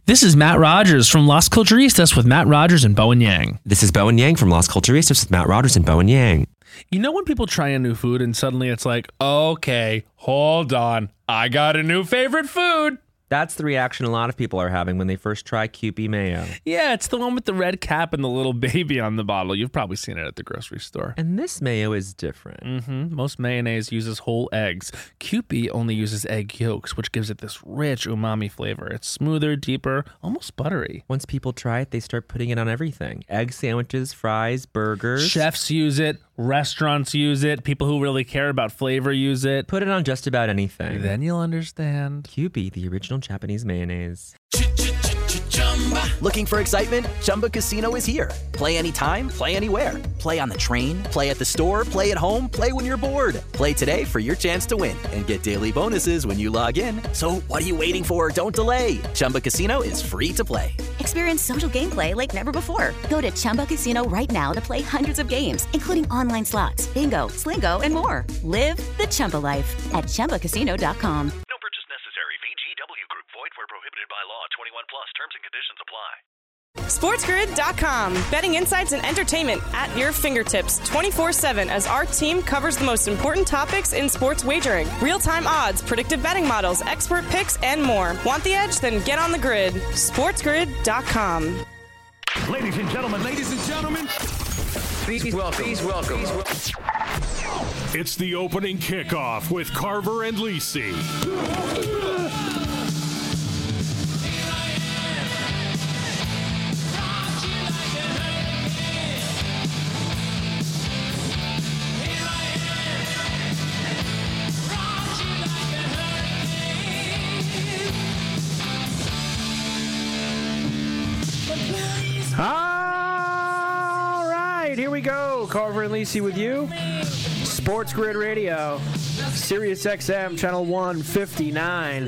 This is Matt Rogers from Las Culturistas with Matt Rogers and Bowen Yang. This is Bowen Yang from Las Culturistas with Matt Rogers and Bowen Yang. You know when people try a new food and suddenly it's like, okay, hold on, I got a new favorite food. That's the reaction a lot of people are having when they first try Kewpie mayo. Yeah, it's the one with the red cap and the little baby on the bottle. You've probably seen it at the grocery store. And this mayo is different. Most mayonnaise uses whole eggs. Kewpie only uses egg yolks, which gives it this rich umami flavor. It's smoother, deeper, almost buttery. Once people try it, they start putting it on everything. Egg sandwiches, fries, burgers. Chefs use it. Restaurants use it. People who really care about flavor use it. Put it on just about anything. Then you'll understand. Kewpie, the original Japanese mayonnaise. Looking for excitement? Chumba Casino is here. Play anytime, play anywhere. Play on the train, play at the store, play at home, play when you're bored. Play today for your chance to win and get daily bonuses when you log in. So what are you waiting for? Don't delay. Chumba Casino is free to play. Experience social gameplay like never before. Go to Chumba Casino right now to play hundreds of games, including online slots, bingo, Slingo, and more. Live the Chumba life at ChumbaCasino.com. No purchase necessary. VGW Group. Void where prohibited by law. 21 plus. Terms and conditions apply. SportsGrid.com. Betting insights and entertainment at your fingertips 24/7 as our team covers the most important topics in sports wagering. Real-time odds, predictive betting models, expert picks, and more. Want the edge? Then get on the grid. SportsGrid.com. Ladies and gentlemen. Please welcome. It's the opening kickoff with Carver and Lisi. All right, here we go. Carver and Lisi with you. Sports Grid Radio, Sirius XM, channel 159.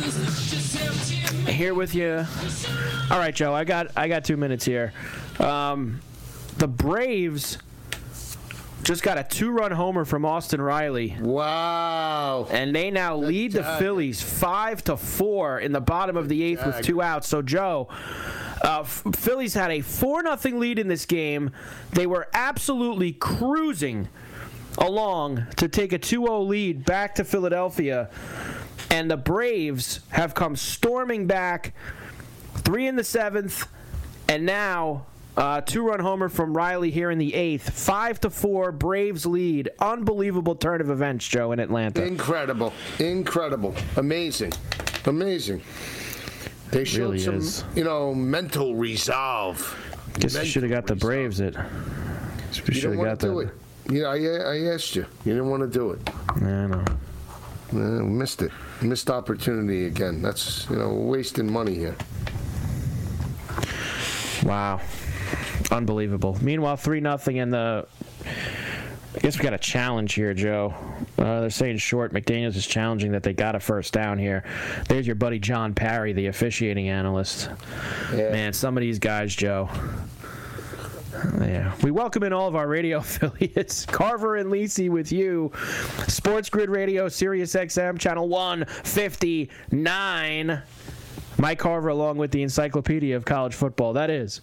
Here with you. All right, Joe, I got 2 minutes here. The Braves just got a 2-run homer from Austin Riley. Wow. And they now lead the Phillies 5-4 in the bottom of the 8th with 2 outs. So, Joe, Phillies had a 4-0 lead in this game. They were absolutely cruising along to take a 2-0 lead back to Philadelphia. And the Braves have come storming back 3 in the 7th. And now 2-run homer from Riley here in the 8th. 5-4, Braves lead. Unbelievable turn of events, Joe, in Atlanta. Incredible. Amazing. They showed really some, mental resolve. Guess you should have got the Braves. You didn't want to do it. Yeah, I asked you. You didn't want to do it. I know. Missed it. Missed opportunity again. That's, wasting money here. Wow. Unbelievable. Meanwhile, 3-0 in the... I guess we got a challenge here, Joe. They're saying Short. McDaniels is challenging that they got a first down here. There's your buddy John Parry, the officiating analyst. Yeah. Man, some of these guys, Joe. Yeah. We welcome in all of our radio affiliates. Carver and Lisi with you. Sports Grid Radio, Sirius XM, channel 159. Mike Carver along with the Encyclopedia of College Football. That is...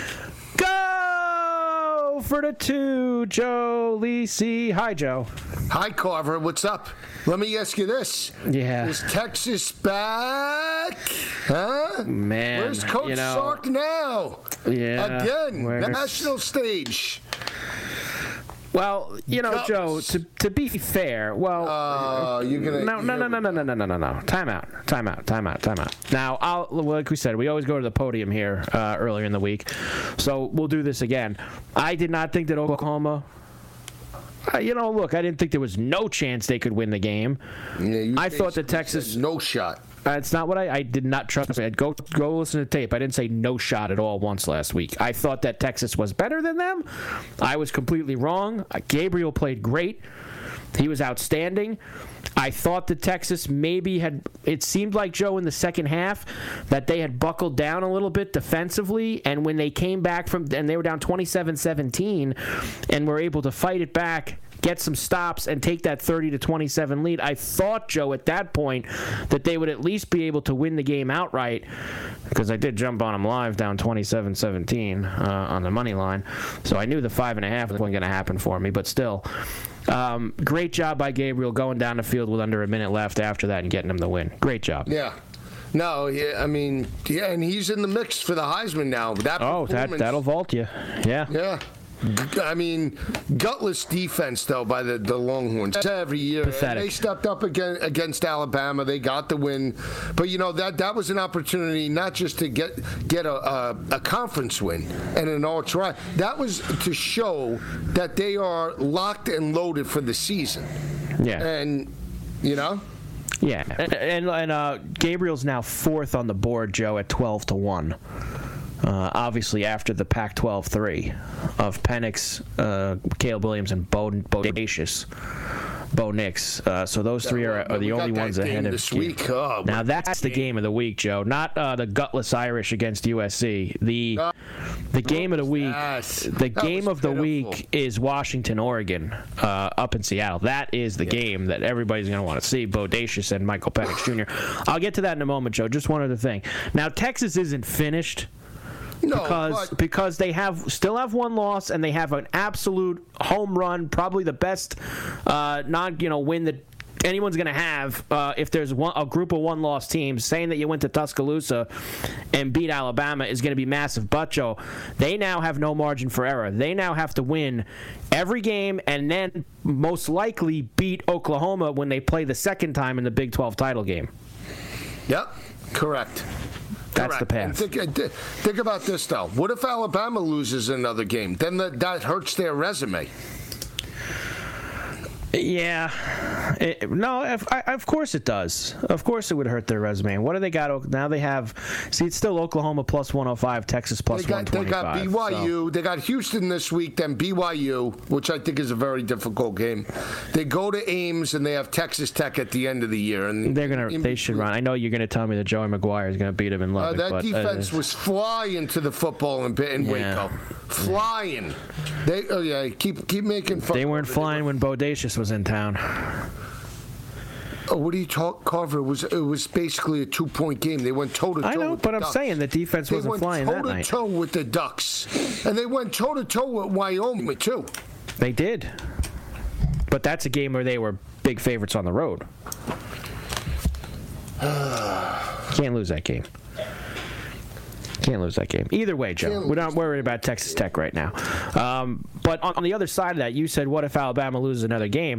Go for the 2, Joe Lisi. Hi, Joe. Hi, Carver. What's up? Let me ask you this. Yeah. Is Texas back? Huh? Man. Where's Coach Sark now? Yeah. Again. National stage. Well, Joe, to be fair, you're gonna no. Time out. Now, like we said, we always go to the podium here earlier in the week, so we'll do this again. I did not think that Oklahoma. Look, I didn't think there was no chance they could win the game. Yeah, I thought that Texas no shot. It's not what I did not trust. I'd go listen to tape. I didn't say no shot at all once last week. I thought that Texas was better than them. I was completely wrong. Gabriel played great. He was outstanding. I thought that Texas maybe it seemed like, Joe, in the second half that they had buckled down a little bit defensively, and when they came back and they were down 27-17 and were able to fight it back, get some stops, and take that 30-27 lead. I thought, Joe, at that point that they would at least be able to win the game outright, because I did jump on them live down 27-17 on the money line. So I knew the 5.5 wasn't going to happen for me, but still. Great job by Gabriel going down the field with under a minute left after that and getting him the win. Great job. Yeah. No, yeah, I mean, yeah, and he's in the mix for the Heisman now. That'll vault you. Yeah. Yeah. I mean, gutless defense, though, by the Longhorns every year. Pathetic. They stepped up against Alabama. They got the win. But, that was an opportunity not just to get a conference win and an ultra. That was to show that they are locked and loaded for the season. Yeah. And, Yeah, and Gabriel's now 4th on the board, Joe, at 12-1. Obviously, after the Pac-12 3 of Penix, Caleb Williams, and Bo Nix. So those three are the only ones ahead of this week. Oh, now that's the game of the week, Joe. Not the gutless Irish against USC. The game of the week. The game of the week is Washington, Oregon, up in Seattle. That is the game that everybody's going to want to see. Bodacious and Michael Penix Jr. I'll get to that in a moment, Joe. Just one other thing. Now Texas isn't finished. Because they still have one loss, and they have an absolute home run, probably the best win that anyone's going to have if there's a group of one-loss teams. Saying that you went to Tuscaloosa and beat Alabama is going to be massive. But, Joe, they now have no margin for error. They now have to win every game and then most likely beat Oklahoma when they play the second time in the Big 12 title game. Yep, correct. That's the path. Think about this, though. What if Alabama loses another game? Then that hurts their resume. Yeah. Of course it does. Of course it would hurt their resume. What do they got? Now they have, it's still Oklahoma plus 105, Texas plus 125. They got BYU. So. They got Houston this week, then BYU, which I think is a very difficult game. They go to Ames, and they have Texas Tech at the end of the year. And they should run. I know you're going to tell me that Joey McGuire is going to beat them in Lubbock. That defense was flying to the football in Waco. Flying. Keep making fun. They weren't flying when Bodacious was in town. Oh, what are you talking, Carver? It was basically a 2-point game. They went toe-to-toe. I know, with but the I'm Ducks. saying the defense wasn't flying that night. They went toe-to-toe with the Ducks. And they went toe-to-toe with Wyoming, too. They did. But that's a game where they were big favorites on the road. Can't lose that game. Can't lose that game. Either way, Joe, we're not worried about Texas Tech right now. But on the other side of that, you said, what if Alabama loses another game?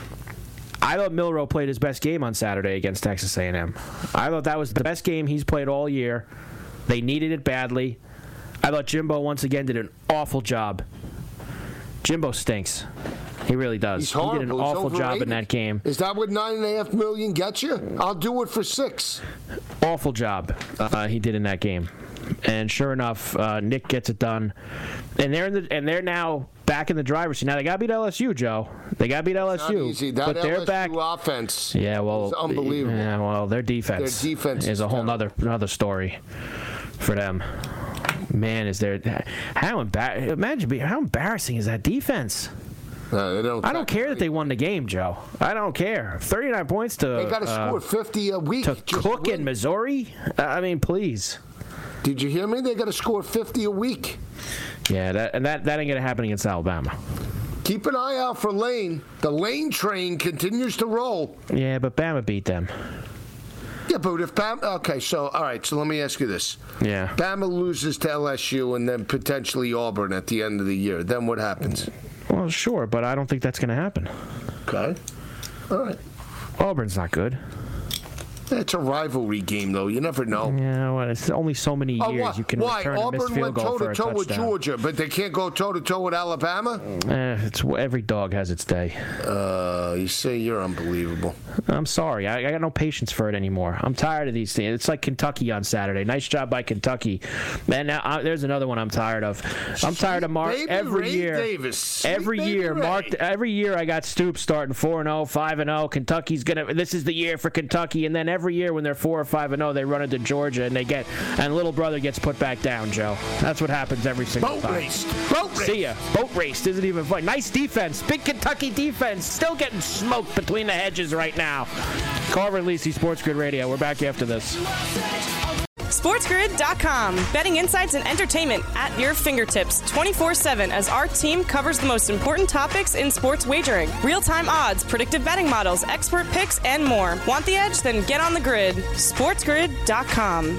I thought Milroe played his best game on Saturday against Texas A&M. I thought that was the best game he's played all year. They needed it badly. I thought Jimbo once again did an awful job. Jimbo stinks. He really does. He's horrible. He did an awful job in that game. Is that what $9.5 million gets you? I'll do it for $6 million. Awful job he did in that game. And sure enough, Nick gets it done, and they're now back in the driver's seat. Now they got to beat LSU, Joe. They got to beat LSU. Not easy. That but they're LSU back. Offense. Yeah, well, is unbelievable. Yeah, well, their defense is a whole another story for them. Man, how embarrassing is that defense? I don't care that they won the game, Joe. I don't care. 39 points to. They got to score 50 a week to Cook in Missouri. I mean, please. Did you hear me? They got to score 50 a week. Yeah, that ain't gonna happen against Alabama. Keep an eye out for Lane. The Lane train continues to roll. Yeah, but Bama beat them. Yeah, but if Bama... Okay, so, all right, so let me ask you this. Yeah. Bama loses to LSU and then potentially Auburn at the end of the year. Then what happens? Well, sure, but I don't think that's going to happen. Okay. All right. Auburn's not good. It's a rivalry game, though. You never know. Yeah, well, it's only so many years you can return a missed field goal for a touchdown. Auburn went toe-to-toe with Georgia, but they can't go toe-to-toe with Alabama? Every dog has its day. You say you're unbelievable. I'm sorry. I got no patience for it anymore. I'm tired of these things. It's like Kentucky on Saturday. Nice job by Kentucky. Man, now there's another one I'm tired of. I'm tired of Mark every year. Davis. Every year, Mark. Every year I got Stoops starting 4-0, 5-0. Kentucky's gonna. This is the year for Kentucky, and then every year when they're 4 or 5-0, they run into Georgia and little brother gets put back down, Joe. That's what happens every single time. Boat race. See ya. Boat race isn't even fun. Nice defense. Big Kentucky defense. Still getting smoked between the hedges right now. Carver and Lisi, Sports Grid Radio. We're back after this. SportsGrid.com. Betting insights and entertainment at your fingertips 24/7 as our team covers the most important topics in sports wagering. Real-time odds, predictive betting models, expert picks, and more. Want the edge? Then get on the grid. SportsGrid.com.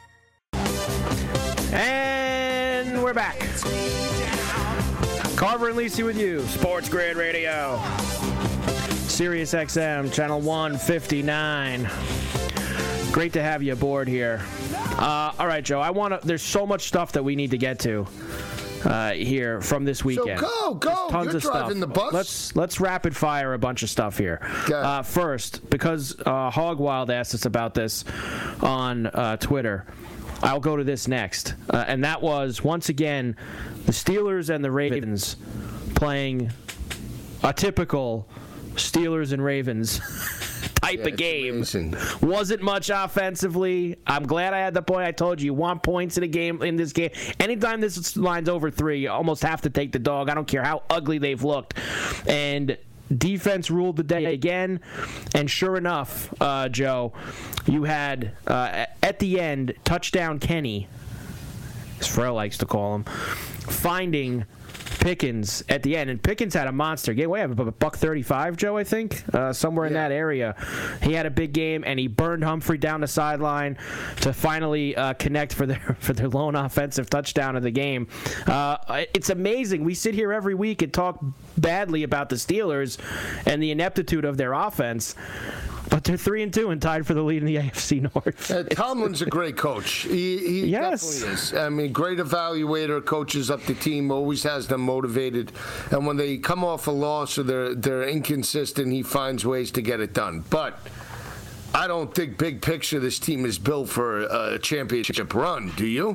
And we're back. Carver and Lisi with you. Sports Grid Radio. Sirius XM, channel 159. Great to have you aboard here. All right, Joe. There's so much stuff that we need to get to here from this weekend. So go. Tons You're of driving stuff. the bus. Let's rapid fire a bunch of stuff here. Okay. First, because Hog Wild asked us about this on Twitter, I'll go to this next. And that was, once again, the Steelers and the Ravens playing a typical Steelers and Ravens type of game. Amazing. Wasn't much offensively. I'm glad I had the point. I told you want points in this game. Anytime this line's over 3, you almost have to take the dog. I don't care how ugly they've looked. And defense ruled the day again. And sure enough, Joe, you had at the end, touchdown Kenny, as Pharrell likes to call him, finding Pickens at the end, and Pickens had a monster game. We have about $135, Joe, I think, somewhere in that area. He had a big game, and he burned Humphrey down the sideline to finally connect for their lone offensive touchdown of the game. It's amazing. We sit here every week and talk badly about the Steelers and the ineptitude of their offense. But they're 3-2 and tied for the lead in the AFC North. Tomlin's a great coach. He definitely is. I mean, great evaluator, coaches up the team, always has them motivated. And when they come off a loss or they're inconsistent, he finds ways to get it done. But I don't think big picture this team is built for a championship run. Do you?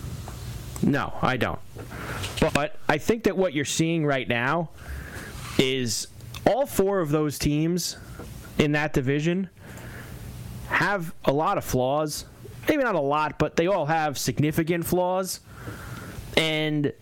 No, I don't. But I think that what you're seeing right now is all 4 of those teams in that division have a lot of flaws. Maybe not a lot, but they all have significant flaws. And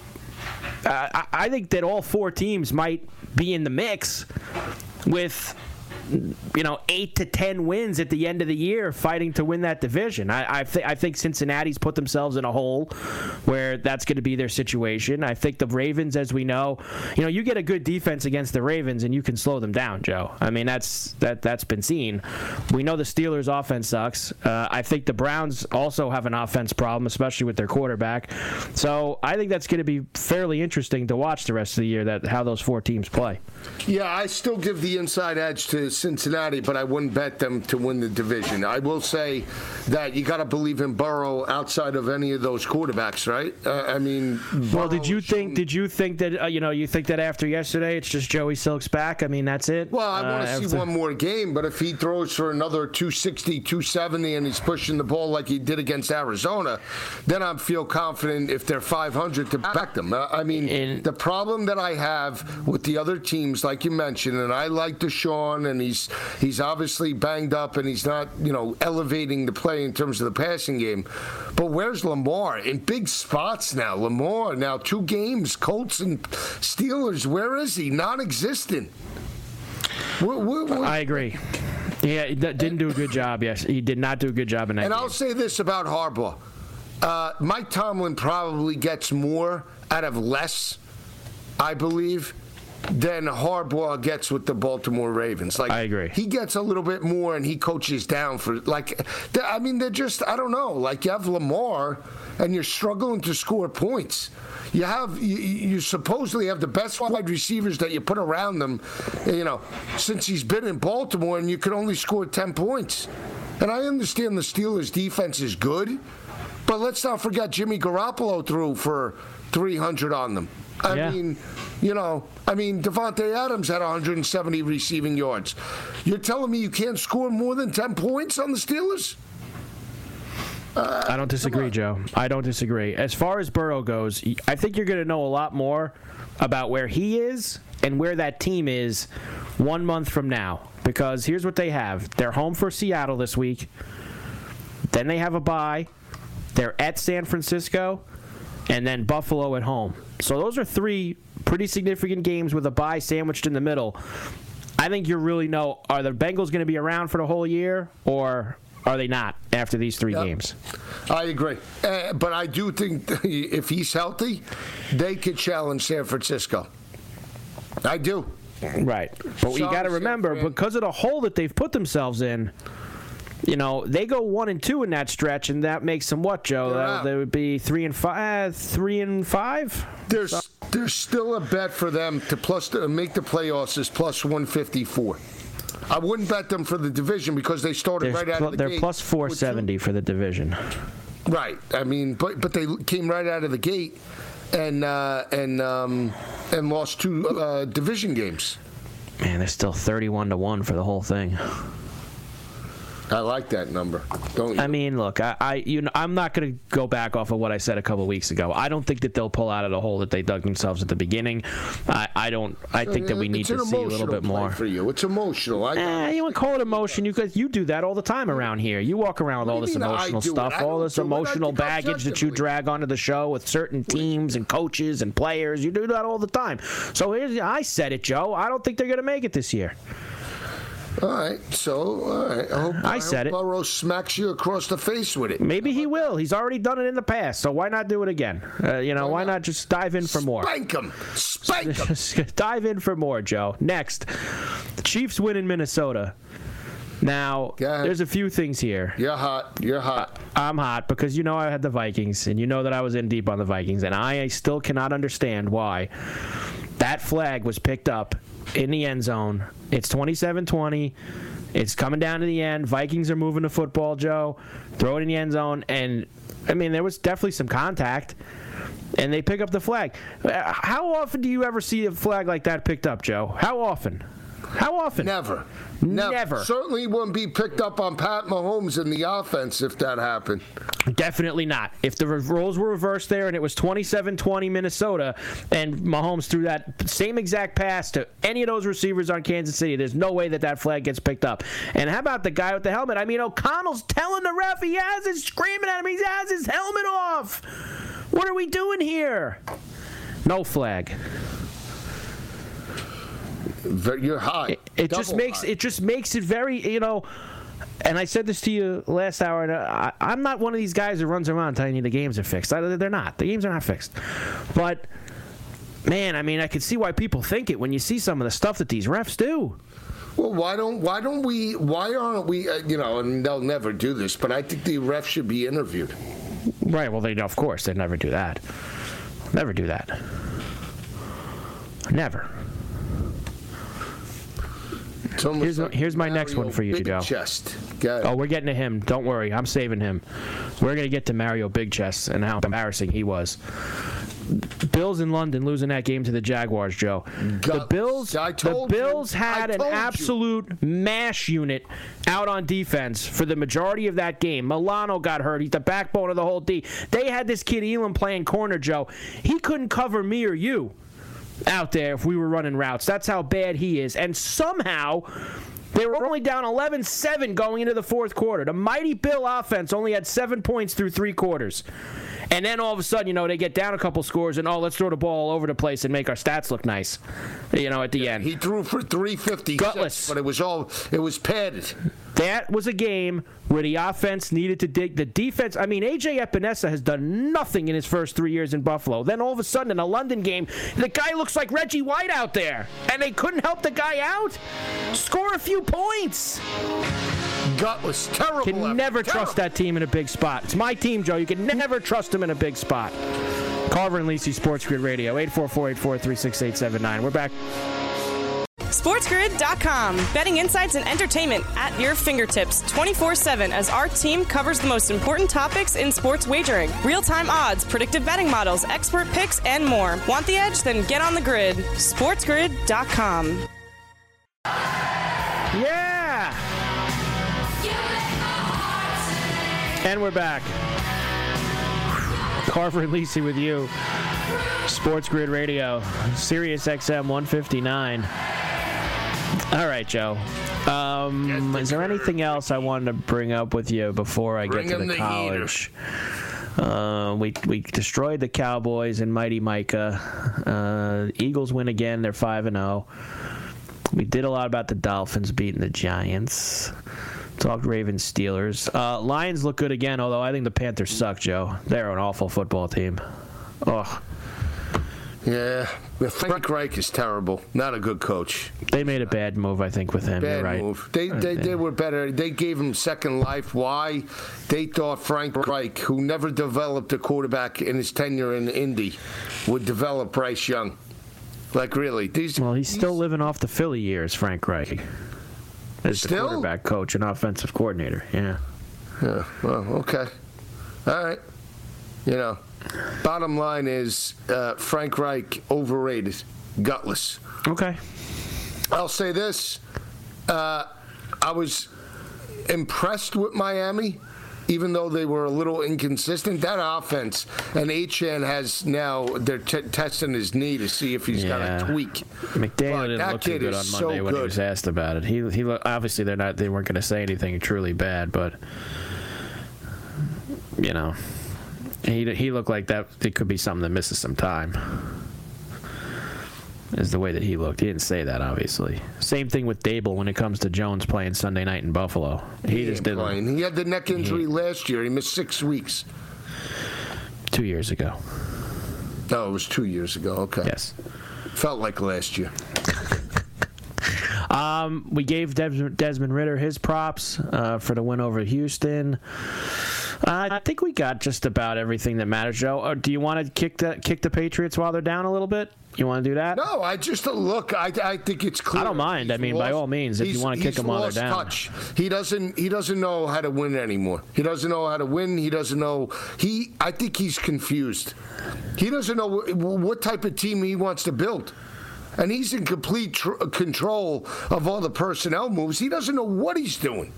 I think that all 4 teams might be in the mix with 8 to 10 wins at the end of the year fighting to win that division. I think Cincinnati's put themselves in a hole where that's going to be their situation. I think the Ravens, as we know, you get a good defense against the Ravens and you can slow them down, Joe. I mean, that's been seen. We know the Steelers' offense sucks. I think the Browns also have an offense problem, especially with their quarterback. So I think that's going to be fairly interesting to watch the rest of the year, how those 4 teams play. Yeah, I still give the inside edge to Cincinnati, but I wouldn't bet them to win the division. I will say that you got to believe in Burrow outside of any of those quarterbacks, right? I mean, well, did you think that you think that after yesterday it's just Joey Silk's back? I mean, that's it. Well, I want to see one more game, but if he throws for another 260, 270, and he's pushing the ball like he did against Arizona, then I feel confident if they're 500 to back them. I mean, the problem that I have with the other teams, like you mentioned, and I like Deshaun, and he's obviously banged up, and he's not, elevating the play in terms of the passing game. But where's Lamar? In big spots now. Lamar, now 2 games, Colts and Steelers. Where is he? Non-existent. I agree. Yeah, he didn't do a good job. Yes, he did not do a good job in that game. I'll say this about Harbaugh. Mike Tomlin probably gets more out of less, I believe, than Harbaugh gets with the Baltimore Ravens. I agree. He gets a little bit more, and he coaches down for, they're just, I don't know. You have Lamar, and you're struggling to score points. You supposedly have the best wide receivers that you put around them, since he's been in Baltimore, and you can only score 10 points. And I understand the Steelers' defense is good, but let's not forget Jimmy Garoppolo threw for 300 on them. I mean, Devontae Adams had 170 receiving yards. You're telling me you can't score more than 10 points on the Steelers? I don't disagree, Joe. I don't disagree. As far as Burrow goes, I think you're going to know a lot more about where he is and where that team is 1 month from now. Because here's what they have. They're home for Seattle this week. Then they have a bye. They're at San Francisco. And then Buffalo at home. So those are 3 pretty significant games with a bye sandwiched in the middle. I think you really know, are the Bengals going to be around for the whole year, or are they not after these 3 games? I agree. But I do think if he's healthy, they could challenge San Francisco. I do. Right. But you got to remember, because of the hole that they've put themselves in, you know, they go 1-2 in that stretch, and that makes them what, Joe? They would be 3-5. 3-5. There's still a bet for them to make the playoffs is plus 154. I wouldn't bet them for the division because they started right out of the gate. They're plus 470 for the division. Right. I mean, but they came right out of the gate and lost 2 division games. Man, they're still 31-1 for the whole thing. I like that number. Don't you? I mean, look, I'm not going to go back off of what I said a couple of weeks ago. I don't think that they'll pull out of the hole that they dug themselves at the beginning. I think that we need to see a little bit more. For you, it's emotional. You want to call it emotion? You do that all the time around here. You walk around with all this emotional stuff, all this emotional baggage that you drag onto the show with certain teams and coaches and players. You do that all the time. So I said it, Joe. I don't think they're going to make it this year. All right, I hope Burrow smacks you across the face with it. Maybe he will. He's already done it in the past, so why not do it again? Why not just dive in for more? Spank him. Dive in for more, Joe. Next, the Chiefs win in Minnesota. Now, there's a few things here. You're hot. I'm hot because you know I had the Vikings, and you know that I was in deep on the Vikings, and I still cannot understand why that flag was picked up in the end zone. It's 27-20. It's coming down to the end. Vikings are moving the football, Joe. Throw it in the end zone. And, I mean, there was definitely some contact. And they pick up the flag. How often do you ever see a flag like that picked up, Joe? How often? Never. Never. Certainly wouldn't be picked up on Pat Mahomes in the offense if that happened. Definitely not. If the roles were reversed there and it was 27-20 Minnesota and Mahomes threw that same exact pass to any of those receivers on Kansas City, there's no way that flag gets picked up. And how about the guy with the helmet? I mean, O'Connell's telling the ref he has it, screaming at him, he has his helmet off. What are we doing here? No flag. You're high. It just makes it very, and I said this to you last hour, and I'm not one of these guys that runs around telling you the games are fixed. They're not. The games are not fixed. But, man, I mean, I can see why people think it when you see some of the stuff that these refs do. Well, why aren't we, and they'll never do this, but I think the refs should be interviewed. Right, well, of course, they'd never do that. Never do that. Never. Here's my next one for you, Joe. Oh, we're getting to him. Don't worry. I'm saving him. We're going to get to Mario Big Chest and how embarrassing he was. Bills in London losing that game to the Jaguars, Joe. The Bills had an absolute mash unit out on defense for the majority of that game. Milano got hurt. He's the backbone of the whole D. They had this kid Elam playing corner, Joe. He couldn't cover me or you out there if we were running routes. That's how bad he is. And somehow they were only down 11-7 going into the fourth quarter. The mighty Bill offense only had 7 points through 3 quarters. And then all of a sudden, they get down a couple scores and, let's throw the ball all over the place and make our stats look nice, at the end. He threw for 356, gutless. But it was padded. That was a game where the offense needed to dig. The defense, A.J. Epinesa has done nothing in his first 3 years in Buffalo. Then all of a sudden in a London game, the guy looks like Reggie White out there. And they couldn't help the guy out. Score a few points. Gutless, terrible. Can never trust that team in a big spot. It's my team, Joe. You can never trust them in a big spot. Carver and Lisi, Sports Grid Radio, 844-843-6879. We're back. SportsGrid.com. Betting insights and entertainment at your fingertips 24/7 as our team covers the most important topics in sports wagering. Real-time odds, predictive betting models, expert picks, and more. Want the edge? Then get on the grid. SportsGrid.com. Yeah! And we're back. Carver and Lisi with you. Sports Grid Radio, Sirius XM 159. All right, Joe. Is there anything else I wanted to bring up with you before I get to the college? We destroyed the Cowboys and Mighty Micah. Eagles win again. They're 5-0. We did a lot about the Dolphins beating the Giants. Talked Ravens, Steelers. Lions look good again, although I think the Panthers suck, Joe. They're an awful football team. Oh. Yeah, Frank Reich is terrible. Not a good coach. They made a bad move, I think, with him. Bad You're right. move. They were better. They gave him second life. Why? They thought Frank Reich, who never developed a quarterback in his tenure in Indy, would develop Bryce Young. Like, really? He's still living off the Philly years, Frank Reich. As the quarterback coach and offensive coordinator, yeah. Yeah, well, okay. All right. Bottom line is Frank Reich overrated, gutless. Okay. I'll say this. I was impressed with Miami, even though they were a little inconsistent. That offense, and Achane has now, they're testing his knee to see if he's got a tweak. McDaniel didn't look too good on Monday when he was asked about it. He obviously they weren't going to say anything truly bad, but he looked like that. It could be something that misses some time. Is the way that he looked. He didn't say that, obviously. Same thing with Dable when it comes to Jones playing Sunday night in Buffalo. He just didn't play. He had the neck injury last year. He missed 6 weeks. 2 years ago. Oh, it was 2 years ago. Okay. Yes. Felt like last year. We gave Desmond Ridder his props for the win over Houston. I think we got just about everything that matters, Joe. Do you want to kick the Patriots while they're down a little bit? You want to do that? No, I just look. I think it's clear. I don't mind. By all means, if you want to kick them while they're down. Touch. He doesn't know how to win anymore. He doesn't know how to win. He doesn't know. I think he's confused. He doesn't know what type of team he wants to build. And he's in complete control of all the personnel moves. He doesn't know what he's doing.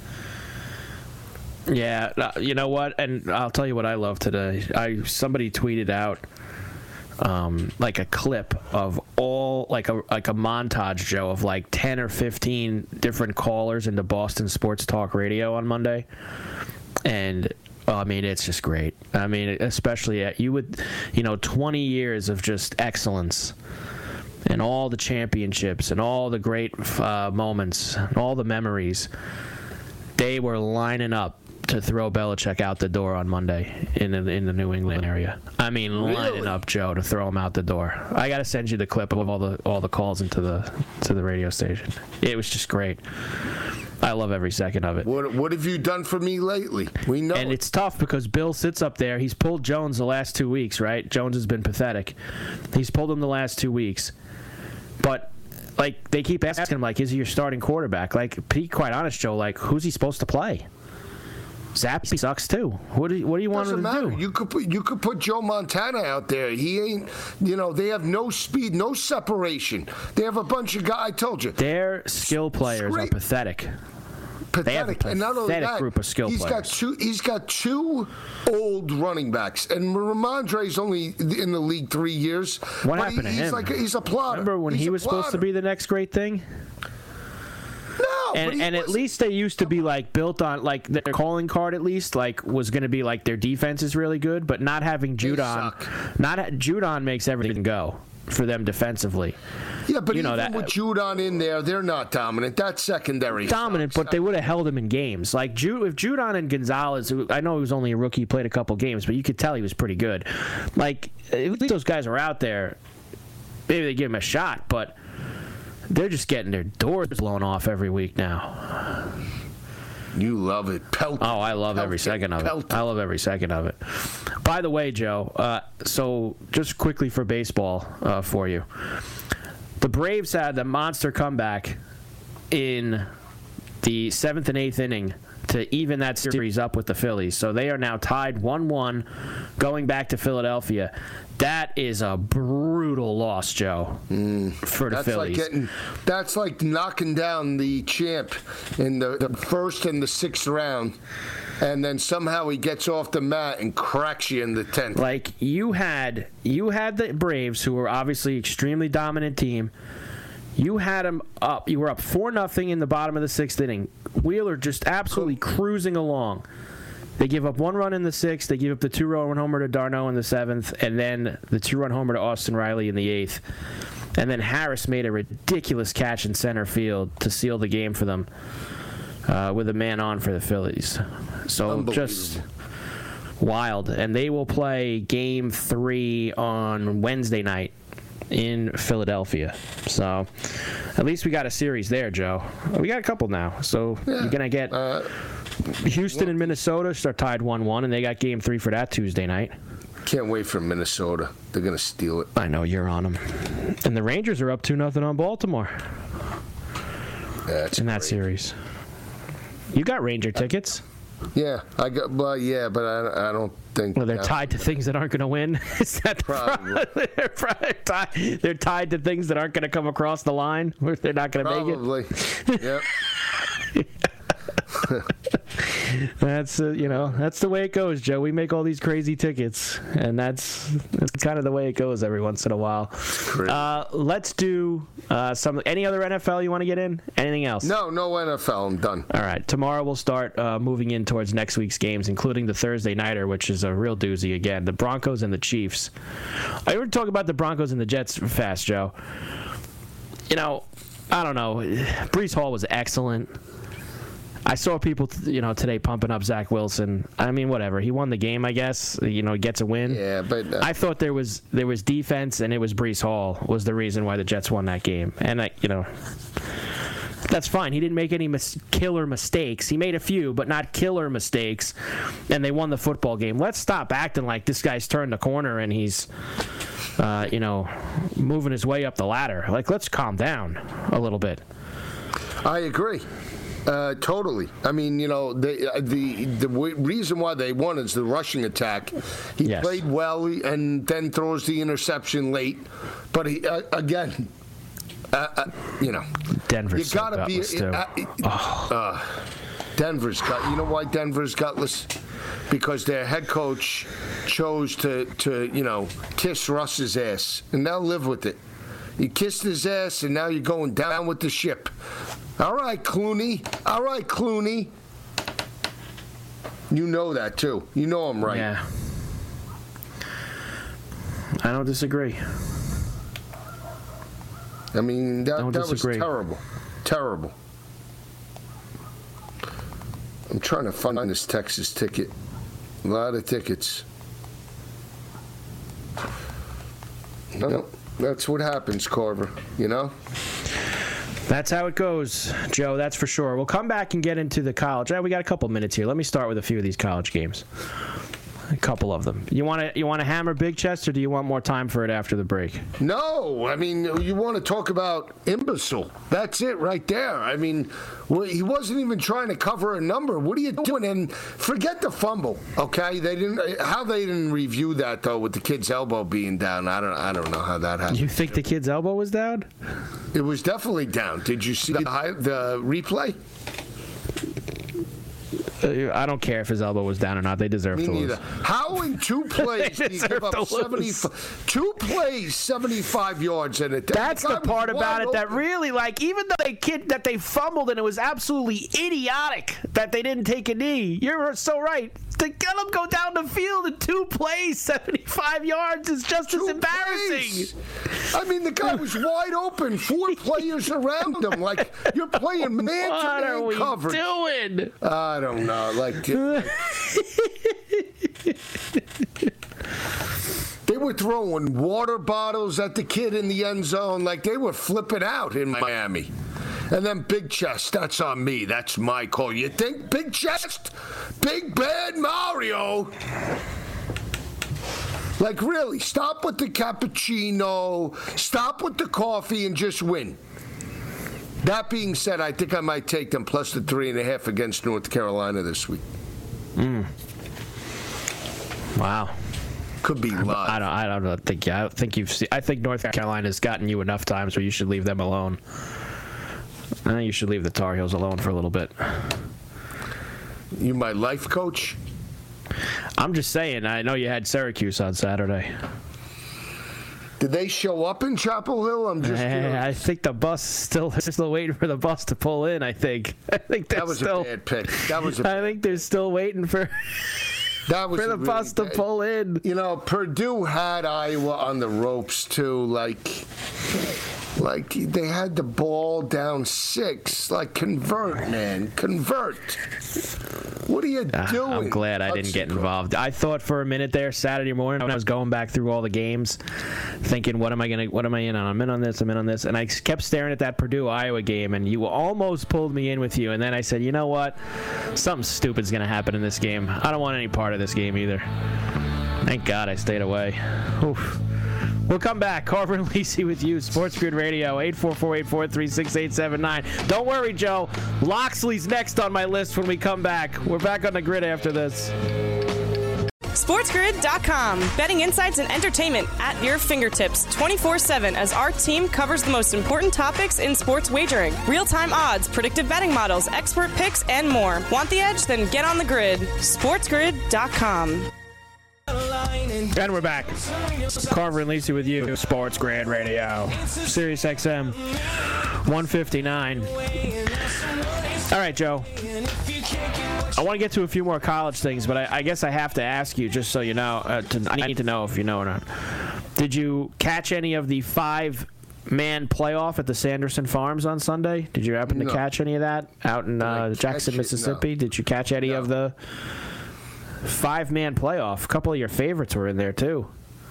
Yeah, you know what? And I'll tell you what I love today. Somebody tweeted out like a clip of all like a montage, Joe, of like 10 or 15 different callers into Boston Sports Talk Radio on Monday, and it's just great. Especially 20 years of just excellence. And all the championships and all the great moments and all the memories, they were lining up to throw Belichick out the door on Monday in the New England area. Lining up, Joe, to throw him out the door. I got to send you the clip of all the calls into the radio station. It was just great. I love every second of it. What have you done for me lately? We know. And it's tough because Bill sits up there. He's pulled Jones the last 2 weeks, right? Jones has been pathetic. He's pulled him the last 2 weeks. But, they keep asking him, is he your starting quarterback? Be quite honest, Joe, who's he supposed to play? Zappy sucks, too. What do you want him to do? You could put Joe Montana out there. He ain't, they have no speed, no separation. They have a bunch of guys, I told you. Their skill players are pathetic. They have a pathetic and not only that, group of skill players. He's got two old running backs, and Ramondre's only in the league 3 years. What happened to him? He's a plotter. Remember when he was supposed to be the next great thing? No, and at least they used to be built on their calling card. At least was going to be their defense is really good, but not having Judon. Judon makes everything go for them defensively. Yeah, but even with Judon in there, they're not dominant. That's secondary. Dominant, but they would have held him in games. If Judon and Gonzalez, I know he was only a rookie, played a couple games, but you could tell he was pretty good. If those guys are out there, maybe they give him a shot, but they're just getting their doors blown off every week now. You love it. Pelt. Oh, I love every second of it. I love every second of it. By the way, Joe, so just quickly for baseball for you. The Braves had the monster comeback in the 7th and 8th inning to even that series up with the Phillies. So they are now tied 1-1 going back to Philadelphia. That is a brutal loss, Joe, for the Phillies. That's like knocking down the champ in the first and the 6th round and then somehow he gets off the mat and cracks you in the 10th. Like, you had the Braves, who were obviously extremely dominant team. You had them up. You were up 4-0 in the bottom of the 6th inning. Wheeler just absolutely cruising along. They give up 1 run in the 6th. They give up the 2-run homer to Darno in the 7th, and then the 2-run homer to Austin Riley in the 8th. And then Harris made a ridiculous catch in center field to seal the game for them with a man on for the Phillies. So just wild. And they will play Game 3 on Wednesday night in Philadelphia. So at least we got a series there, Joe. We got a couple now. So you're going to get Houston and Minnesota are tied 1-1, and they got Game 3 for that Tuesday night. Can't wait for Minnesota. They're going to steal it. I know, you're on them. And the Rangers are up 2-0 on Baltimore. That's in that series. You got Ranger tickets. Yeah, I got. Well, yeah, but I don't think. Well, they're tied to things that aren't going to win. Is that probably? They're tied to things that aren't going to come across the line. They're not going to make it. Yep. That's that's the way it goes, Joe. We make all these crazy tickets, and that's kind of the way it goes every once in a while. Let's do any other NFL you want to get in? Anything else? No NFL. I'm done. All right. Tomorrow we'll start moving in towards next week's games, including the Thursday nighter, which is a real doozy again. The Broncos and the Chiefs. I want to talk about the Broncos and the Jets fast, Joe. I don't know. Breece Hall was excellent. I saw people, today pumping up Zach Wilson. I mean, whatever. He won the game, I guess. Gets a win. Yeah, but I thought there was defense, and it was Breece Hall was the reason why the Jets won that game. And that's fine. He didn't make any killer mistakes. He made a few, but not killer mistakes. And they won the football game. Let's stop acting like this guy's turned the corner and he's, moving his way up the ladder. Like, let's calm down a little bit. I agree. Totally. I mean, the reason why they won is the rushing attack. He played well and then throws the interception late. But he, again, Denver's you gotta be. Denver's got. You know why Denver's gutless? Because their head coach chose to kiss Russ's ass, and they'll live with it. You kissed his ass, and now you're going down with the ship. All right, Clooney. You know that, too. You know I'm right. Yeah. I don't disagree. I mean, that was terrible. Terrible. I'm trying to find this Texas ticket. A lot of tickets. No, that's what happens, Carver, That's how it goes, Joe, that's for sure. We'll come back and get into the college. We got a couple minutes here. Let me start with a few of these college games. A couple of them. You want to hammer Big Chest, or do you want more time for it after the break? No, I mean, you want to talk about imbecile. That's it right there. I mean, he wasn't even trying to cover a number. What are you doing? And forget the fumble, okay? They didn't review that though with the kid's elbow being down. I don't know how that happened. You think the kid's elbow was down? It was definitely down. Did you see the replay? I don't care if his elbow was down or not. They deserve to lose. How in 2 plays do you give up 75 yards in it? That's the part about it that really, even though they fumbled and it was absolutely idiotic that they didn't take a knee. You're so right. To get them go down the field in 2 plays, 75 yards is just as embarrassing. I mean, the guy was wide open, 4 players around him. Like, you're playing man-to-man coverage. What are we doing? I don't know. They were throwing water bottles at the kid in the end zone. Like, they were flipping out in Miami. And then Big Chest, that's on me. That's my call. You think Big Chest? Big Bad Mario? Like, really, stop with the cappuccino, stop with the coffee, and just win. That being said, I think I might take them plus the 3.5 against North Carolina this week. Wow. Could be live. I think North Carolina's gotten you enough times where you should leave them alone. I think you should leave the Tar Heels alone for a little bit. You my life coach? I'm just saying, I know you had Syracuse on Saturday. Did they show up in Chapel Hill? I'm just curious. I think the bus still waiting for the bus to pull in. I think that was a bad pick. I think they're still waiting for the bus to pull in. You know, Purdue had Iowa on the ropes too. Like they had the ball down 6. Like, convert, man, convert. What are you doing? I'm glad I didn't get involved. I thought for a minute there Saturday morning when I was going back through all the games, thinking, what am I in on? I'm in on this, and I kept staring at that Purdue Iowa game, and you almost pulled me in with you, and then I said, you know what? Something stupid's gonna happen in this game. I don't want any part of this game either. Thank God I stayed away. Oof. We'll come back. Carver and Lisi with you. Sports Grid Radio, 844-843-6879. Don't worry, Joe. Loxley's next on my list when we come back. We're back on the grid after this. SportsGrid.com. Betting insights and entertainment at your fingertips 24/7 as our team covers the most important topics in sports wagering. Real-time odds, predictive betting models, expert picks, and more. Want the edge? Then get on the grid. SportsGrid.com. And we're back. Carver and Lisi with you. Sports Grid Radio. Sirius XM 159. All right, Joe. I want to get to a few more college things, but I guess I have to ask you, just so you know, I need to know if you know or not. Did you catch any of the 5-man playoff at the Sanderson Farms on Sunday? Did you happen to catch any of that out in Jackson, Mississippi? No. Did you catch any of the 5-man playoff? A couple of your favorites were in there too.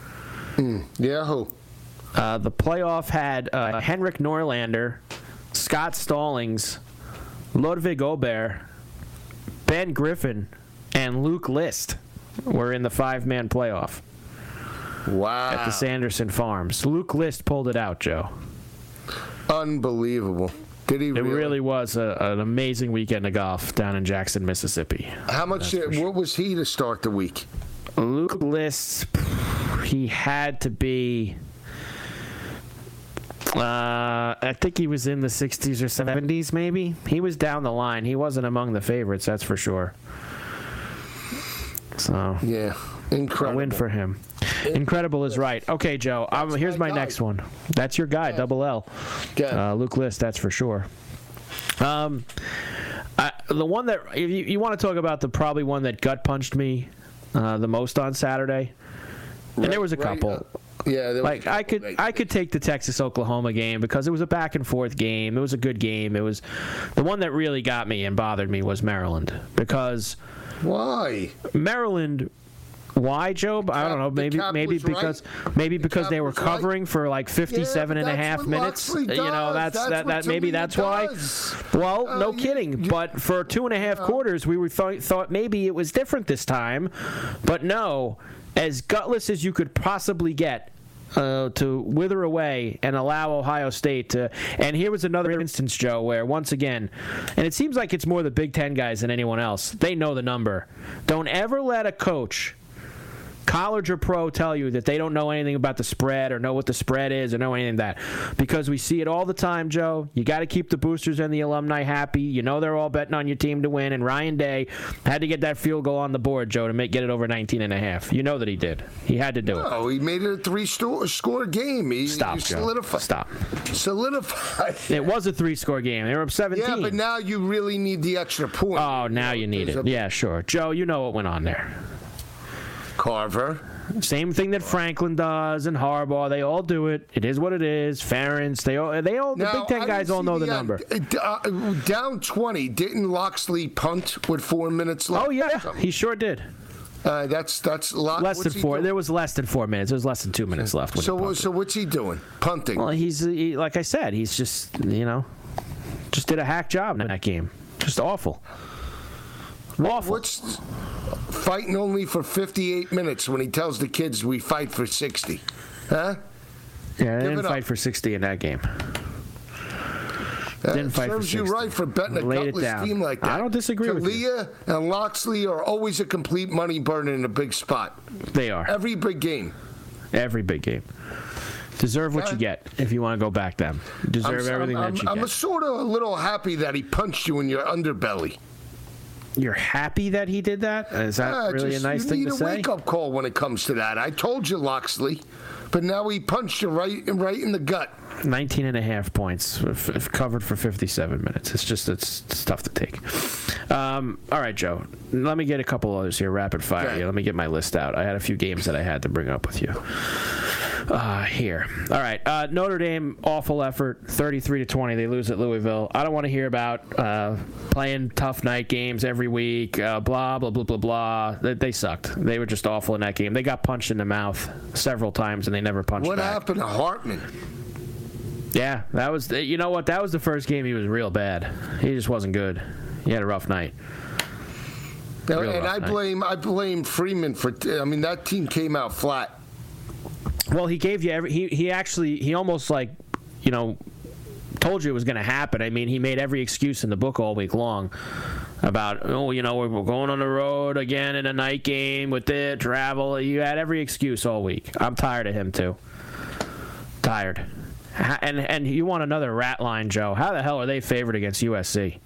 Yeah, who? The playoff had Henrik Norlander, Scott Stallings, Ludwig Aubert, Ben Griffin, and Luke List were in the 5-man playoff. Wow. At the Sanderson Farms. Luke List pulled it out, Joe. Unbelievable. Did he really? It really was an amazing weekend of golf down in Jackson, Mississippi. How much? What was he to start the week? Luke List, he had to be, I think he was in the 60s or 70s, maybe. He was down the line. He wasn't among the favorites, that's for sure. So yeah, incredible. A win for him. Incredible is right. Okay, Joe. Here's my next one. That's your guy, Double L. Luke List, that's for sure. The one that if you want to talk about, the probably one that gut punched me the most on Saturday, and there was a couple. Like I could take the Texas-Oklahoma game because it was a back and forth game. It was a good game. It was the one that really got me and bothered me was Maryland because why Maryland. Why, Joe? I don't know. Maybe because they were covering for like 57 and a half minutes. You know, that's why. Well, no kidding. But for 2.5 quarters, we thought maybe it was different this time. But no, as gutless as you could possibly get. To wither away and allow Ohio State to. And here was another instance, Joe, where once again, and it seems like it's more the Big Ten guys than anyone else. They know the number. Don't ever let a coach, college or pro, tell you that they don't know anything about the spread or know what the spread is or know anything like that. Because we see it all the time, Joe. You got to keep the boosters and the alumni happy. You know they're all betting on your team to win. And Ryan Day had to get that field goal on the board, Joe, to get it over 19.5. You know that he did. He had to do it. No, he made it a 3-score game. Stop, Joe. Stop. Solidified. It was a 3-score game. They were up 17. Yeah, but now you really need the extra point. Oh, now you need it. Yeah, sure. Joe, you know what went on there. Carver. Same thing that Franklin does and Harbaugh. They all do it. It is what it is. Ferentz. They all. The Big Ten guys all know the number. Down 20. Didn't Loxley punt with 4 minutes left? Oh yeah, he sure did. That's less than 4. There was less than 4 minutes. There was less than 2 minutes left. So what's he doing? Punting. Well, he, like I said, he's just just did a hack job in that game. Just awful. Awful. What's fighting only for 58 minutes when he tells the kids we fight for 60? Huh? Yeah, they didn't fight for 60 in that game. Didn't fight for 60. Serves you right for betting a gutless team like that. I don't disagree with you. Kalia and Loxley are always a complete money burner in a big spot. They are. Every big game. Every big game. Deserve what you get if you want to go back them. Deserve everything that you get. I'm sort of a little happy that he punched you in your underbelly. You're happy that he did that? Is that really a nice thing to say? You need a wake-up call when it comes to that. I told you, Loxley, but now he punched you right in the gut. 19.5 points, covered for 57 minutes. It's tough to take. All right, Joe. Let me get a couple others here, rapid fire. Okay. Let me get my list out. I had a few games that I had to bring up with you. Here. All right. Notre Dame, awful effort, 33-20. They lose at Louisville. I don't want to hear about playing tough night games every week, blah, blah, blah, blah, blah. They sucked. They were just awful in that game. They got punched in the mouth several times, and they never punched back. What happened to Hartman? Yeah, that was. You know what? That was the first game he was real bad. He just wasn't good. He had a rough night. And I blame Freeman for. I mean, that team came out flat. Well, he gave you he almost told you it was going to happen. I mean, he made every excuse in the book all week long about, we're going on the road again in a night game with it, travel. You had every excuse all week. I'm tired of him too. Tired. And you want another rat line, Joe. How the hell are they favored against USC?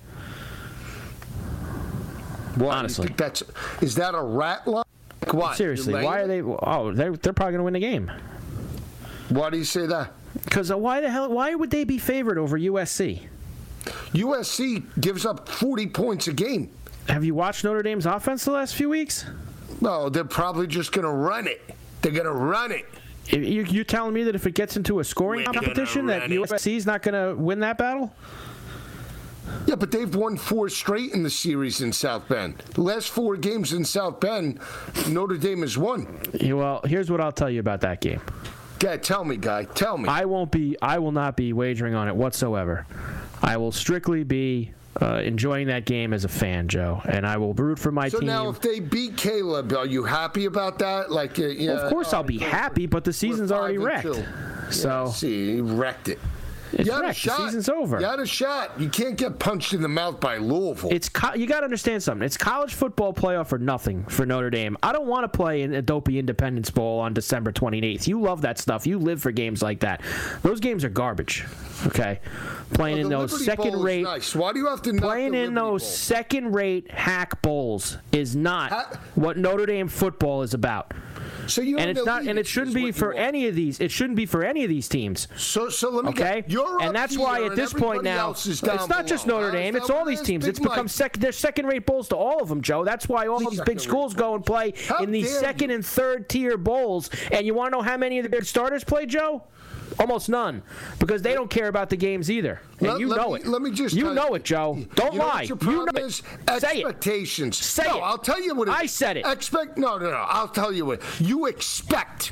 What, honestly. Is that a rat line? What? Seriously, why are they? Oh, they're probably going to win the game. Why do you say that? Because why would they be favored over USC? USC gives up 40 points a game. Have you watched Notre Dame's offense the last few weeks? No, they're probably just going to run it. They're going to run it. You're telling me that if it gets into a scoring competition that USC is not going to win that battle? Yeah, but they've won 4 straight in the series in South Bend. The last 4 games in South Bend, Notre Dame has won. Well, here's what I'll tell you about that game. Tell me, guy. Tell me. I will not be wagering on it whatsoever. I will strictly be enjoying that game as a fan, Joe, and I will root for my team. So now, if they beat Caleb, are you happy about that? Of course, I'll be happy, but the season's already wrecked. So see, he wrecked it. It's wrecked. The season's over. You had a shot. You can't get punched in the mouth by Louisville. You got to understand something. It's college football playoff or nothing for Notre Dame. I don't want to play in a dopey Independence Bowl on December 28th. You love that stuff. You live for games like that. Those games are garbage. Okay, playing in those second-rate. Nice. Why do you have to playing in those second-rate hack bowls is not what Notre Dame football is about. So you and it's not, and it shouldn't be for any of these. It shouldn't be for any of these teams. So let me get. You're and that's why at this point now, it's not just Notre Dame. It's all these teams. It's become they're second-rate bowls to all of them, Joe. That's why all these big schools go and play in these second and third-tier bowls. And you want to know how many of the big starters play, Joe? Almost none, because they don't care about the games either, and you know it. Let me just know it, Joe. Don't lie. You know it. Expectations. Say it. I'll tell you what. I said it. No. I'll tell you what. You expect,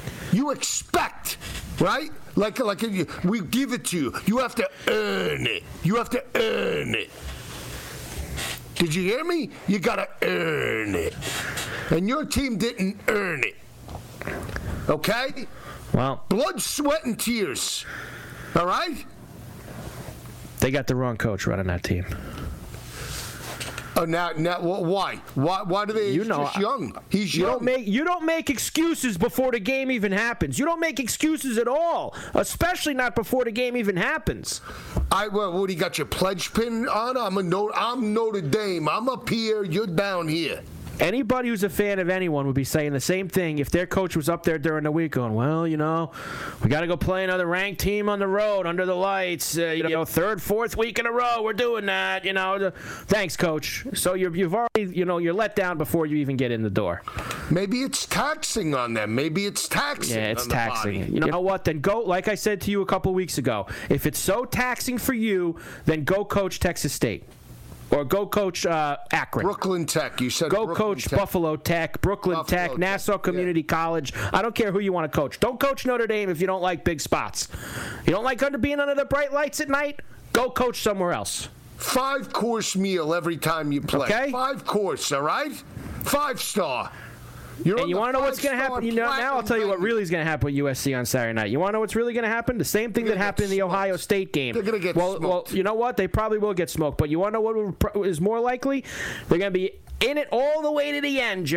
right? Like we give it to you. You have to earn it. Did you hear me? You gotta earn it, and your team didn't earn it. Okay. Well, blood, sweat, and tears. All right? They got the wrong coach running that team. Oh, now, why? Why do they? He's just young. He's young. You don't make excuses before the game even happens. You don't make excuses at all, especially not before the game even happens. What do you got your pledge pin on? I'm Notre Dame. I'm up here. You're down here. Anybody who's a fan of anyone would be saying the same thing if their coach was up there during the week going, well, we got to go play another ranked team on the road under the lights, third, fourth week in a row, we're doing that, Thanks, coach. So you've already, you're let down before you even get in the door. Maybe it's taxing on them. Yeah, it's taxing. You know what? Then go, like I said to you a couple weeks ago, if it's so taxing for you, then go coach Texas State. Or go coach Akron. Brooklyn Tech. You said go Brooklyn coach Tech. Buffalo Tech, Brooklyn Tech, Nassau Community College. I don't care who you want to coach. Don't coach Notre Dame if you don't like big spots. You don't like being under the bright lights at night? Go coach somewhere else. 5-course meal every time you play. Okay. 5-course, all right? 5-star. And you want to know what's going to happen? Now I'll tell you what really is going to happen with USC on Saturday night. You want to know what's really going to happen? The same thing that happened in the Ohio State game. They're going to get smoked. Well, you know what? They probably will get smoked. But you want to know what is more likely? They're going to be in it all the way to the end, Joe.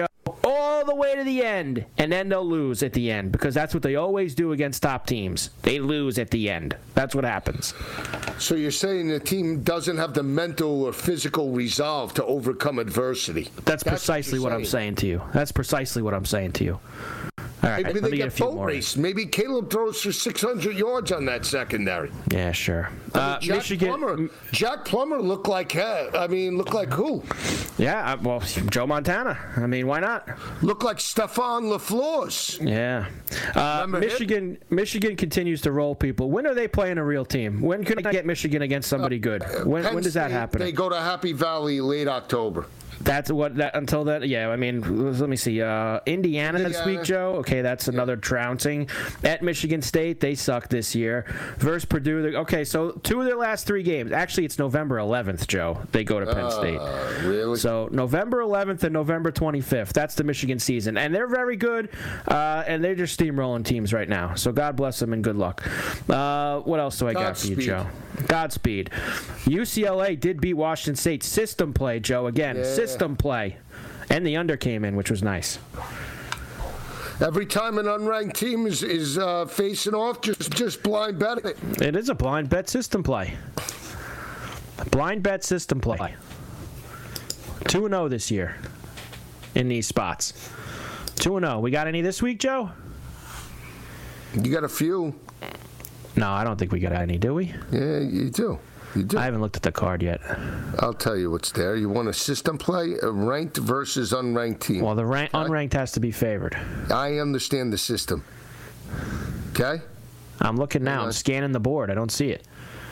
all the way to the end, and then they'll lose at the end because that's what they always do against top teams. They lose at the end. That's what happens. So you're saying the team doesn't have the mental or physical resolve to overcome adversity. That's precisely what I'm saying to you. That's precisely what I'm saying to you. All right, maybe they get boat race. Maybe Caleb throws for 600 yards on that secondary. Yeah, sure. Jack Plummer looked like who? Yeah, well, Joe Montana. I mean, why not? Looked like Stefan LaFleurs. Yeah. Michigan continues to roll people. When are they playing a real team? When can I get Michigan against somebody good? When does that happen? They go to Happy Valley late October. That's what that until that. Yeah, I mean, let me see. Indiana this week, Joe. Okay, that's another trouncing. At Michigan State, they suck this year. Versus Purdue. Okay, so 2 of their last 3 games. Actually, it's November 11th, Joe. They go to Penn State. Really? So November 11th and November 25th. That's the Michigan season, and they're very good. And they're just steamrolling teams right now. So God bless them and good luck. What else do I got for you, Joe? Godspeed. UCLA did beat Washington State. System play, Joe. Again, system play. And the under came in, which was nice. Every time an unranked team is facing off, just blind bet it. It is a blind bet system play. Blind bet system play. 2-0 this year in these spots. 2-0. We got any this week, Joe? You got a few. No, I don't think we got any, do we? Yeah, you do. You do. I haven't looked at the card yet. I'll tell you what's there. You want a system play, a ranked versus unranked team. Well, the unranked has to be favored. I understand the system. Okay? I'm looking now. I'm scanning the board. I don't see it.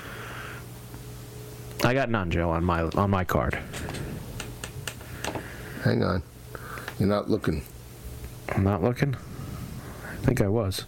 I got none, Joe, on my card. Hang on. You're not looking. I'm not looking? I think I was.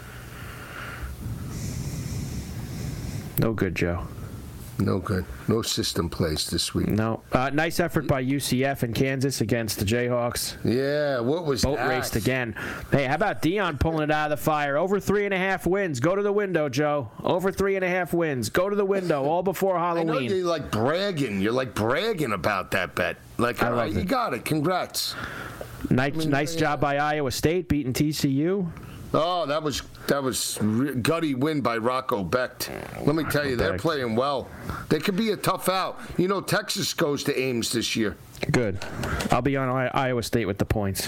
No good, Joe. No good. No system plays this week. No. Nice effort by UCF in Kansas against the Jayhawks. Yeah, what was Boat that? raced again. Hey, how about Dion pulling it out of the fire? Over 3.5 wins. Go to the window, Joe. Over 3.5 wins. Go to the window all before Halloween. I know you're like bragging. You're like bragging about that bet. Like, all right, you got it. Congrats. Nice job by Iowa State beating TCU. Oh, that was gutty win by Rocco Becht. Let me tell you, they're playing well. They could be a tough out. You know, Texas goes to Ames this year. Good. I'll be on Iowa State with the points.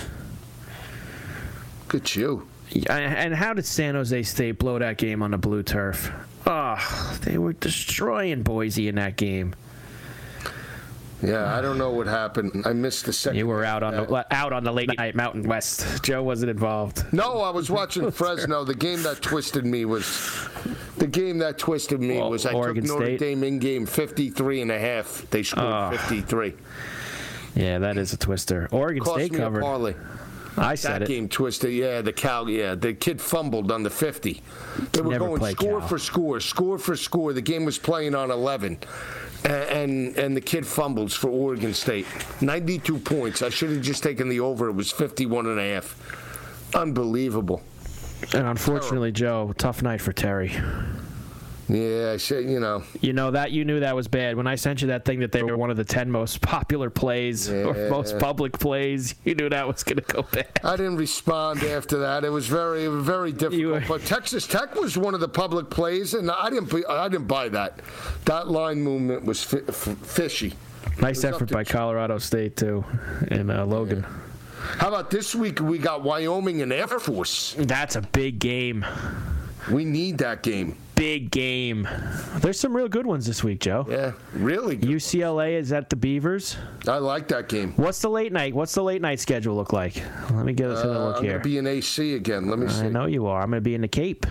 Good you. And how did San Jose State blow that game on the blue turf? Oh, they were destroying Boise in that game. Yeah, I don't know what happened. I missed the second. You were out on the late night Mountain West. Joe wasn't involved. No, I was watching Fresno. The game that twisted me was I Oregon took Notre State. Dame in game 53.5. They scored 53. Yeah, that is a twister. Oregon Cost State me covered. A parlay. I said that it. game twisted. Yeah, the kid fumbled on the 50. They were Never going play score Cal. for score. The game was playing on 11. And the kid fumbles for Oregon State. 92 points. I should have just taken the over. It was 51.5. Unbelievable. And unfortunately, Joe, tough night for Terry. Yeah, I said, you know. You knew that was bad. When I sent you that thing that they were one of the 10 most popular plays or most public plays, you knew that was going to go bad. I didn't respond after that. It was very, very difficult. But Texas Tech was one of the public plays, and I didn't buy that. That line movement was fishy. Nice effort by Colorado State, too, in Logan. Yeah. How about this week? We got Wyoming and Air Force. That's a big game. We need that game. Big game. There's some real good ones this week, Joe. Yeah, really good. UCLA is at the Beavers. I like that game. What's the late night schedule look like? Let me get a look here. I'm going to be in AC again. Let me see. I know you are. I'm going to be in the Cape.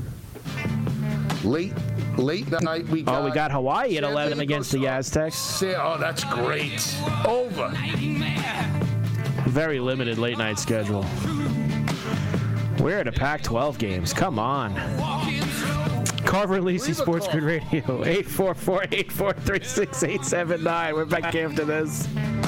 Late night we got. Oh, we got Hawaii at 11 against the Aztecs. Oh, that's great. Over. Very limited late night schedule. We're at a Pac-12 games. Come on. Carver and Lisi, Sports Grid Radio, 844-843-6879. We're back after this.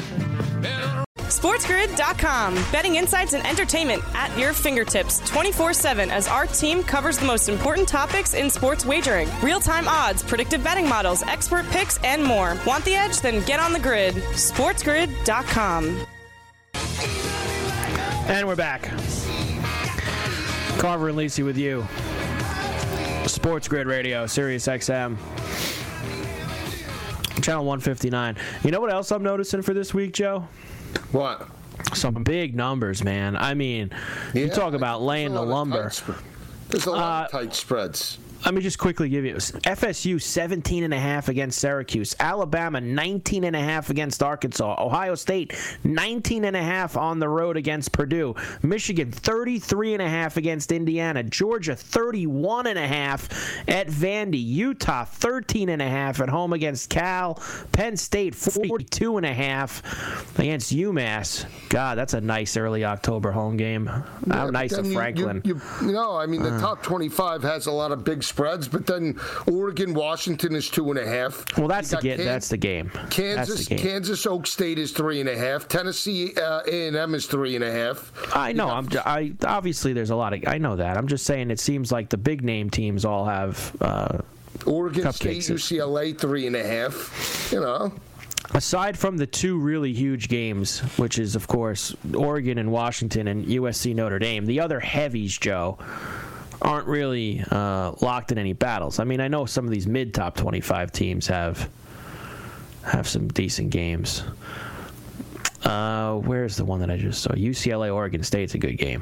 SportsGrid.com. Betting insights and entertainment at your fingertips 24/7 as our team covers the most important topics in sports wagering. Real-time odds, predictive betting models, expert picks, and more. Want the edge? Then get on the grid. SportsGrid.com. And we're back. Carver and Lisi with you. Sports Grid Radio, Sirius XM. Channel 159. You know what else I'm noticing for this week, Joe? What? Some big numbers, man. I mean, you talk about laying the lumber. There's a lot of tight spreads. Let me just quickly give you FSU 17.5 against Syracuse, Alabama 19.5 against Arkansas, Ohio State 19.5 on the road against Purdue, Michigan 33.5 against Indiana, Georgia 31.5 at Vandy, Utah 13.5 at home against Cal, Penn State 42.5 against UMass. God, that's a nice early October home game. How nice of Franklin. The top 25 has a lot of big spreads, but then Oregon, Washington is 2.5. Well, that's the game. Kansas Oak State is 3.5. Tennessee A&M is 3.5. I know. Obviously there's a lot of. I know that. I'm just saying it seems like the big name teams all have. Oregon State, UCLA 3.5. You know. Aside from the two really huge games, which is of course Oregon and Washington and USC Notre Dame, the other heavies, Joe, aren't really locked in any battles. I mean, I know some of these mid-top 25 teams have some decent games. Where's the one that I just saw? UCLA, Oregon State's a good game.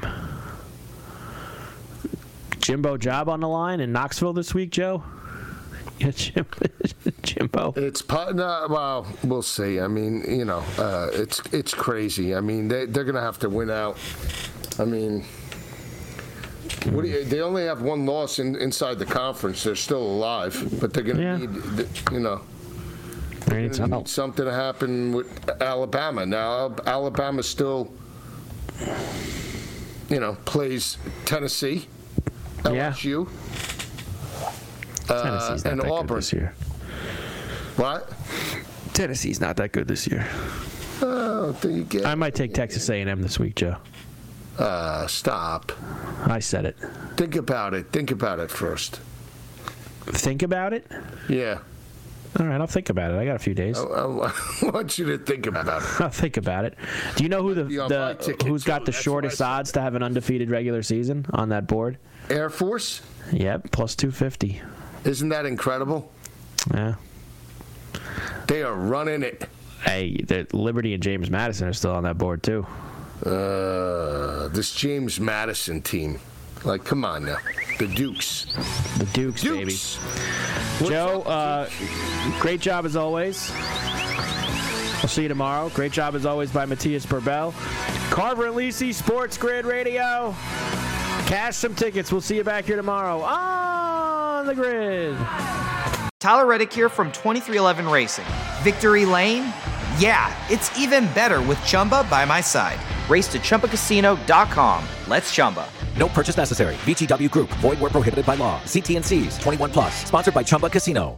Jimbo Job on the line in Knoxville this week, Joe? Yeah, Jimbo. Well, we'll see. I mean, it's crazy. I mean, they're going to have to win out. I mean, they only have one loss inside the conference. They're still alive, but they're going to need something to happen with Alabama. Now, Alabama still, plays Tennessee, LSU, Tennessee's not and that Auburn good this year. What? Tennessee's not that good this year. Oh, I might take Texas A&M this week, Joe. Stop. I said it. Think about it. Think about it first. Think about it? Yeah. All right, I'll think about it. I got a few days. I want you to think about it. I'll think about it. Do you know who who's got the shortest odds to have an undefeated regular season on that board? Air Force? Yep, plus 250. Isn't that incredible? Yeah. They are running it. Hey, Liberty and James Madison are still on that board, too. This James Madison team. Like, come on now. The Dukes. The Dukes. Baby. Joe, great job as always. We'll see you tomorrow. Great job as always by Matthias Burbell. Carver and Lisi, Sports Grid Radio. Cash some tickets. We'll see you back here tomorrow on the grid. Tyler Reddick here from 2311 Racing. Victory Lane? Yeah, it's even better with Chumba by my side. Race to ChumbaCasino.com. Let's Chumba. No purchase necessary. VGW Group. Void where prohibited by law. See T&Cs. 21+. Sponsored by Chumba Casino.